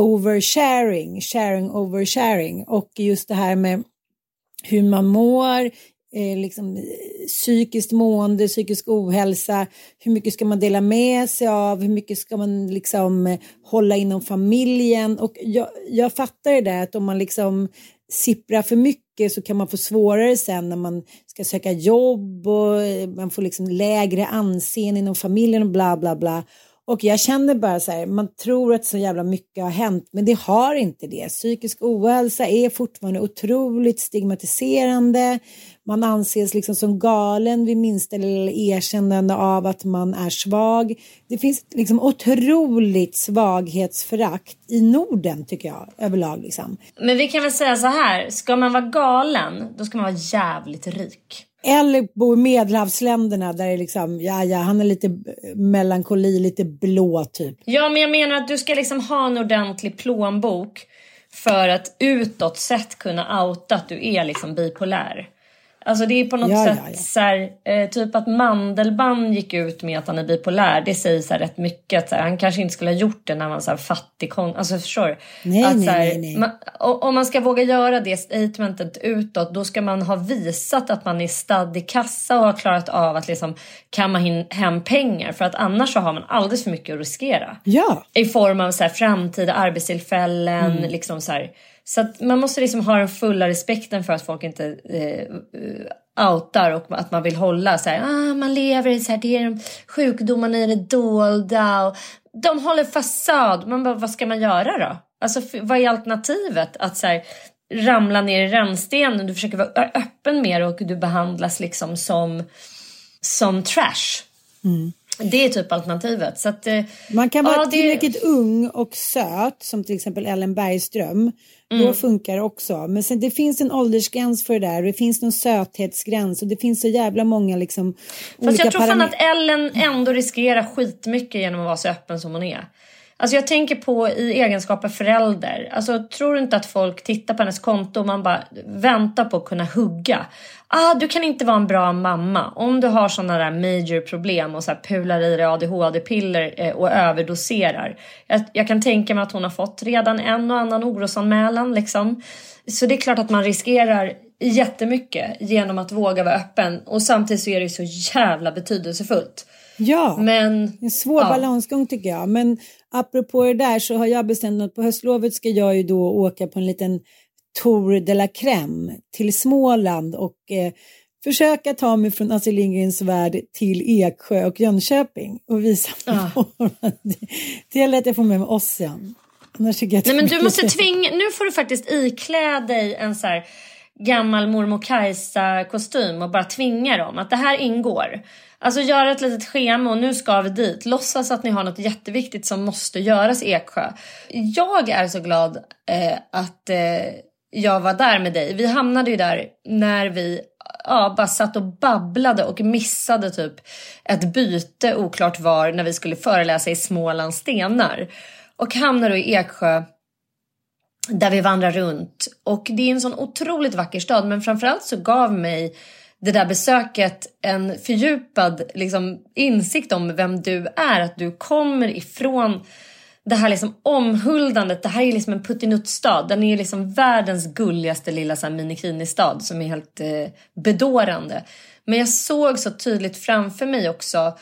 sharing oversharing, och just det här med hur man mår, liksom psykiskt mående, psykisk ohälsa, hur mycket ska man dela med sig av, hur mycket ska man liksom hålla inom familjen. Och jag fattar det där att om man liksom sipprar för mycket så kan man få svårare sen när man ska söka jobb, och man får liksom lägre anseende inom familjen och bla bla bla. Och jag känner bara så här, man tror att så jävla mycket har hänt, men det har inte det. Psykisk ohälsa är fortfarande otroligt stigmatiserande. Man anses liksom som galen vid minsta lilla erkännande av att man är svag. Det finns liksom otroligt svaghetsförakt i Norden, tycker jag, överlag liksom. Men vi kan väl säga så här, ska man vara galen, då ska man vara jävligt rik. Eller bo i Medelhavsländerna där det liksom, han är lite melankoli, lite blå typ. Ja, men jag menar att du ska liksom ha en ordentlig plånbok för att utåt sett kunna outa att du är liksom bipolär. Alltså det är på något sätt så här, typ att Mandelmann gick ut med att han är bipolär. Det säger så här rätt mycket. Så här, han kanske inte skulle ha gjort det när han var så här fattig. Alltså förstår du? Nej. Om man ska våga göra det statementet utåt, då ska man ha visat att man är stadd i kassa och har klarat av att liksom kamma hem pengar. För att annars så har man alldeles för mycket att riskera. Ja. I form av så här framtida arbetstillfällen, liksom så här. Så att man måste liksom ha den fulla respekten för att folk inte outar och att man vill hålla så här, man lever i så här, det är de sjukdomarna i det dolda och de håller fasad. Man bara, vad ska man göra då? Alltså vad är alternativet? Att så här, ramla ner i rännstenen, du försöker vara öppen mer och du behandlas liksom som trash. Det är typ alternativet. Så att, man kan vara tillräckligt ung och söt, som till exempel Ellen Bergström. Då funkar det också. Men sen, det finns en åldersgräns för det där. Det finns någon söthetsgräns. Och det finns så jävla många liksom. Fast jag tror fan att Ellen ändå riskerar skitmycket genom att vara så öppen som hon är. Alltså jag tänker på i egenskap av förälder. Alltså tror du inte att folk tittar på hennes konto och man bara väntar på att kunna hugga. Du kan inte vara en bra mamma om du har sådana där major problem och så här pular i dig ADHD-piller och överdoserar. Jag kan tänka mig att hon har fått redan en och annan orosanmälan liksom. Så det är klart att man riskerar jättemycket genom att våga vara öppen. Och samtidigt så är det så jävla betydelsefullt. Ja, men en svår balansgång tycker jag. Men apropå det där så har jag bestämt att på höstlovet ska jag ju då åka på en liten Tour de la Crème till Småland och försöka ta mig från Astrid Lindgrens värld till Eksjö och Jönköping och visa det är lätt att få med oss igen. Nej, men du måste nu får du faktiskt iklä dig en så här gammal mormor Kajsa kostym och bara tvinga dem att det här ingår. Alltså göra ett litet schema och nu ska vi dit. Låtsas att ni har något jätteviktigt som måste göras i Eksjö. Jag är så glad att jag var där med dig. Vi hamnade ju där när vi bara satt och babblade och missade typ ett byte, oklart var, när vi skulle föreläsa i Smålands stenar. Och hamnade då i Eksjö där vi vandrar runt. Och det är en sån otroligt vacker stad, men framförallt så gav mig det där besöket en fördjupad liksom, insikt om vem du är. Att du kommer ifrån det här liksom omhuldandet. Det här är liksom en puttinuttstad. Den är liksom världens gulligaste lilla minikini-stad som är helt bedårande. Men jag såg så tydligt framför mig också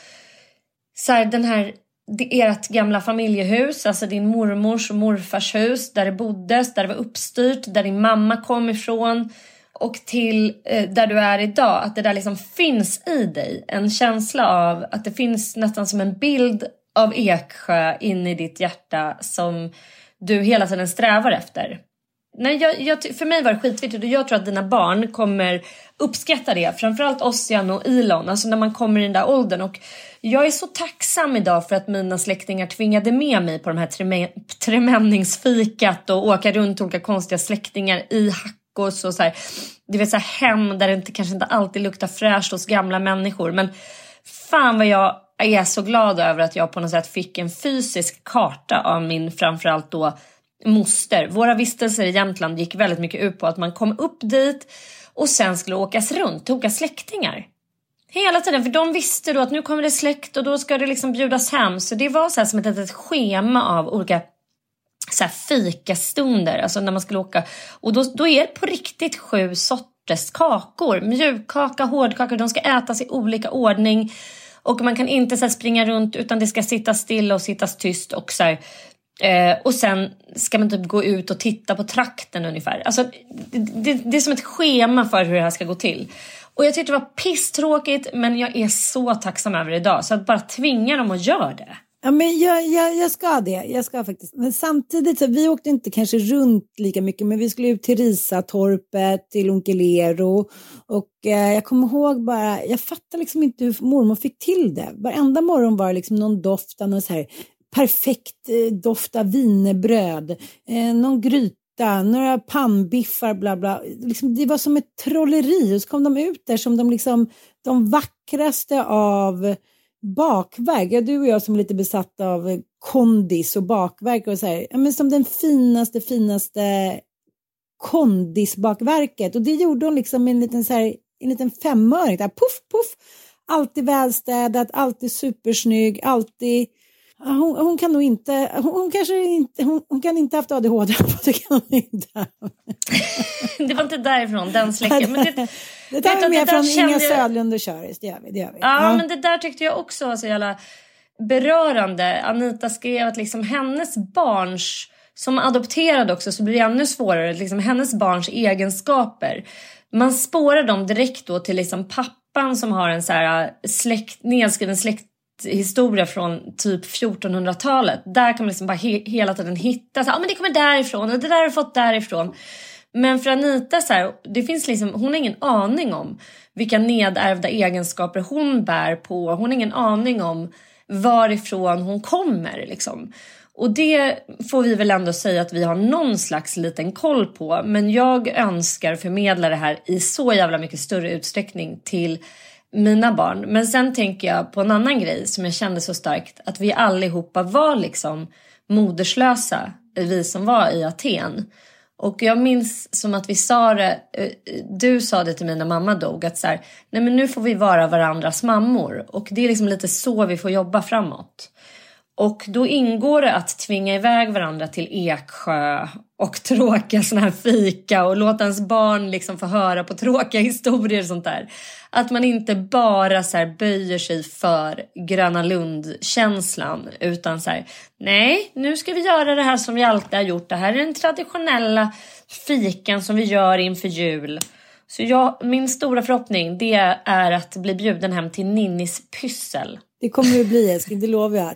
så här, den här, ert gamla familjehus, alltså din mormors och morfars hus där det boddes, där det var uppstyrt, där din mamma kom ifrån. Och till där du är idag, att det där liksom finns i dig. En känsla av att det finns nästan som en bild av Eksjö in i ditt hjärta som du hela tiden strävar efter. Nej, för mig var det skitviktigt och jag tror att dina barn kommer uppskatta det. Framförallt Ossian och Elon, alltså när man kommer i den där åldern. Och jag är så tacksam idag för att mina släktingar tvingade med mig på de här tremänningsfikat och åka runt olika konstiga släktingar i hackos och så här. Det vill säga hem där det kanske inte alltid luktar fräscht hos gamla människor. Men fan vad jag är så glad över att jag på något sätt fick en fysisk karta av min framförallt då moster. Våra vistelser i Jämtland gick väldigt mycket ut på att man kom upp dit och sen skulle åkas runt till olika släktingar. Hela tiden, för de visste då att nu kommer det släkt och då ska det liksom bjudas hem. Så det var så här som ett litet schema av olika så här fikastunder, alltså när man skulle åka. Och då är det på riktigt 7 sorters kakor. Mjukkaka, hårdkaka, de ska ätas i olika ordning. Och man kan inte så här springa runt utan det ska sitta still och sittas tyst och så här. Och sen ska man typ gå ut och titta på trakten ungefär. Alltså det är som ett schema för hur det här ska gå till. Och jag tyckte det var pisstråkigt, men jag är så tacksam över det idag. Så att bara tvinga dem att göra det. Ja, men jag ska det. Jag ska faktiskt. Men samtidigt så vi åkte inte kanske runt lika mycket, men vi skulle ut till Risatorpet, till Onkelero. Och jag kommer ihåg bara, jag fattar liksom inte hur mormor fick till det. Varenda morgon var det liksom någon doft av någon så här perfekt doft av wienerbröd, någon gryta, några pannbiffar, bla bla. Liksom, det var som ett trolleri. Och så kom de ut där som de vackraste av bakväg. Ja, du och jag som är lite besatta av kondis och bakverk och så här. Ja, men som den finaste kondisbakverket. Och det gjorde hon liksom med en liten 5-öring. Puff. Alltid välstädat, alltid supersnygg, alltid... Hon kan nog inte... Hon kan inte haft ADHD. Det kan hon inte. Det var inte därifrån, den släcken. Men det där är mer från Inga Södlund och Köris. Det gör vi. Ja, men det där tyckte jag också var så jävla berörande. Anita skrev att liksom hennes barns... Som adopterad också så blir det ännu svårare. Liksom hennes barns egenskaper. Man spårar dem direkt då till liksom pappan som har en så här nedskriven släkthistoria från typ 1400-talet. Där kan man liksom bara hela tiden hitta. Men det kommer därifrån och det där har fått därifrån. Men för Anita så här, det finns liksom, hon har ingen aning om vilka nedärvda egenskaper hon bär på. Hon har ingen aning om varifrån hon kommer liksom. Och det får vi väl ändå säga att vi har någon slags liten koll på. Men jag önskar förmedla det här i så jävla mycket större utsträckning till mina barn. Men sen tänker jag på en annan grej som jag kände så starkt. Att vi allihopa var liksom moderslösa, vi som var i Aten. Och jag minns som att vi sa det, du sa det till mig när mamma dog. Att så här, nej men nu får vi vara varandras mammor. Och det är liksom lite så vi får jobba framåt. Och då ingår det att tvinga iväg varandra till Eksjö och tråkiga såna här fika och låta ens barn liksom få höra på tråkiga historier och sånt där. Att man inte bara så här böjer sig för Gröna Lund-känslan utan så här, nej, nu ska vi göra det här som vi alltid har gjort. Det här är den traditionella fikan som vi gör inför jul. Så min stora förhoppning det är att bli bjuden hem till Ninnis pyssel. Det kommer ju bli, älskling, det lovar jag.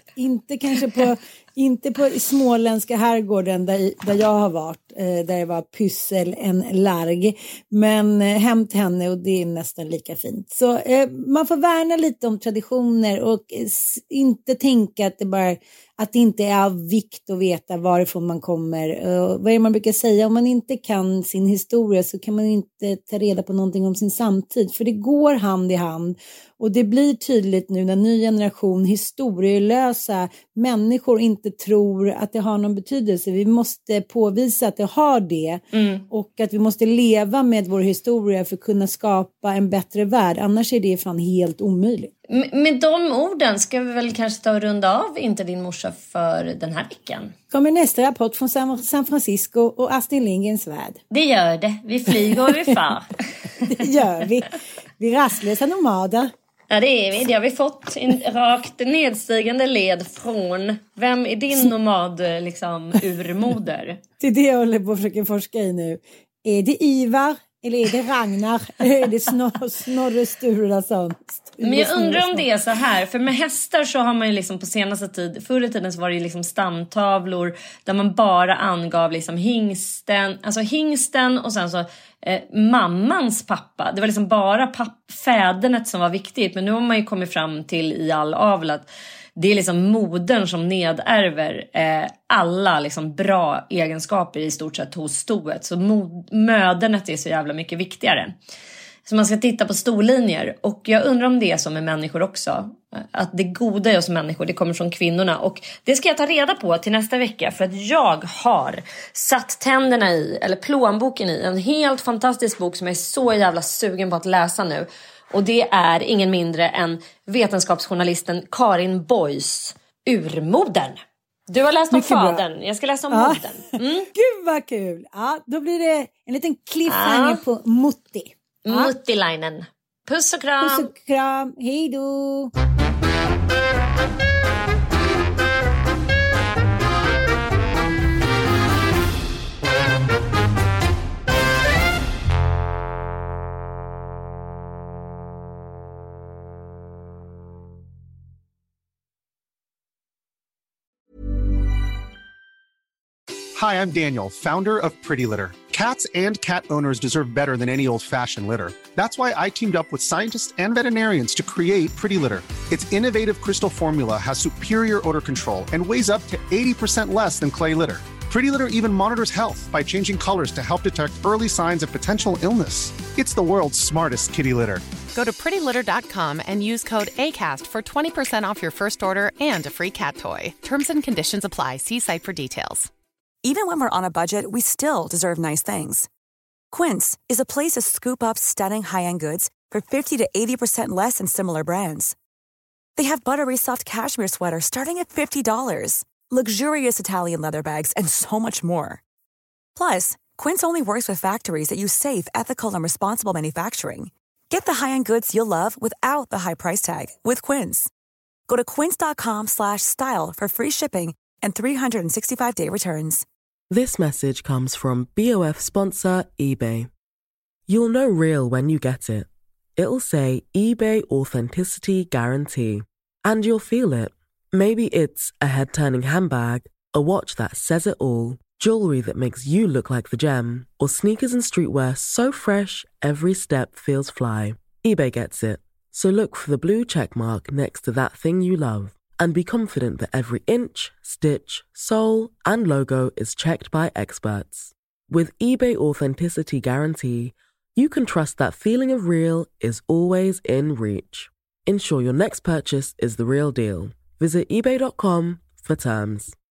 Inte på småländska herrgården där jag har varit. Där det var pyssel, en larg. Men hem till henne och det är nästan lika fint. Så man får värna lite om traditioner och inte tänka att det inte är av vikt att veta varifrån man kommer. Vad är det man brukar säga? Om man inte kan sin historia så kan man inte ta reda på någonting om sin samtid. För det går hand i hand. Och det blir tydligt nu när ny generation historielösa människor inte tror att det har någon betydelse. Vi måste påvisa att det har det. Och att vi måste leva med vår historia för att kunna skapa en bättre värld. Annars är det fan helt omöjligt. Med de orden ska vi väl kanske ta och runda av Inte din morsa för den här veckan. Kommer nästa rapport från San Francisco och Astrid Lindgrens värld. Det gör det. Vi flyger och vi far. Det gör vi. Vi är rastlösa nomader. Ja, det är vi. Det har vi fått en rakt nedstigande led från. Vem är din nomad liksom urmoder? Det är det jag håller på att försöka forska i nu. Är det Ivar eller är det Ragnar? Är det Snorre Sturlason? Men jag undrar om det är så här. För med hästar så har man ju liksom på senaste tid. Förr i tiden så var det ju liksom stamtavlor. Där man bara angav liksom hingsten och sen så mammans pappa. Det var liksom bara fädernet som var viktigt. Men nu har man ju kommit fram till i all avel att det är liksom modern som nedärver alla liksom bra egenskaper i stort sett hos stoet. Så mödernet är så jävla mycket viktigare. Så man ska titta på storlinjer. Och jag undrar om det är så med människor också. Att det goda i oss människor, det kommer från kvinnorna. Och det ska jag ta reda på till nästa vecka. För att jag har satt tänderna i, eller plånboken i, en helt fantastisk bok som jag är så jävla sugen på att läsa nu. Och det är ingen mindre än vetenskapsjournalisten Karin Boys Urmodern. Du har läst om fadern, jag ska läsa om modern. Gud vad kul! Ja, då blir det en liten cliffhanger på Mutti. Muttilainen. Puss och kram! Puss och kram, hej då! Hi, I'm Daniel, founder of Pretty Litter. Cats and cat owners deserve better than any old-fashioned litter. That's why I teamed up with scientists and veterinarians to create Pretty Litter. Its innovative crystal formula has superior odor control and weighs up to 80% less than clay litter. Pretty Litter even monitors health by changing colors to help detect early signs of potential illness. It's the world's smartest kitty litter. Go to prettylitter.com and use code ACAST for 20% off your first order and a free cat toy. Terms and conditions apply. See site for details. Even when we're on a budget, we still deserve nice things. Quince is a place to scoop up stunning high-end goods for 50 to 80% less than similar brands. They have buttery soft cashmere sweaters starting at $50, luxurious Italian leather bags, and so much more. Plus, Quince only works with factories that use safe, ethical, and responsible manufacturing. Get the high-end goods you'll love without the high price tag with Quince. Go to quince.com/style for free shipping and 365-day returns. This message comes from BOF sponsor eBay. You'll know real when you get it. It'll say eBay Authenticity Guarantee. And you'll feel it. Maybe it's a head-turning handbag, a watch that says it all, jewelry that makes you look like the gem, or sneakers and streetwear so fresh every step feels fly. eBay gets it. So look for the blue check mark next to that thing you love. And be confident that every inch, stitch, sole, and logo is checked by experts. With eBay Authenticity Guarantee, you can trust that feeling of real is always in reach. Ensure your next purchase is the real deal. Visit ebay.com for terms.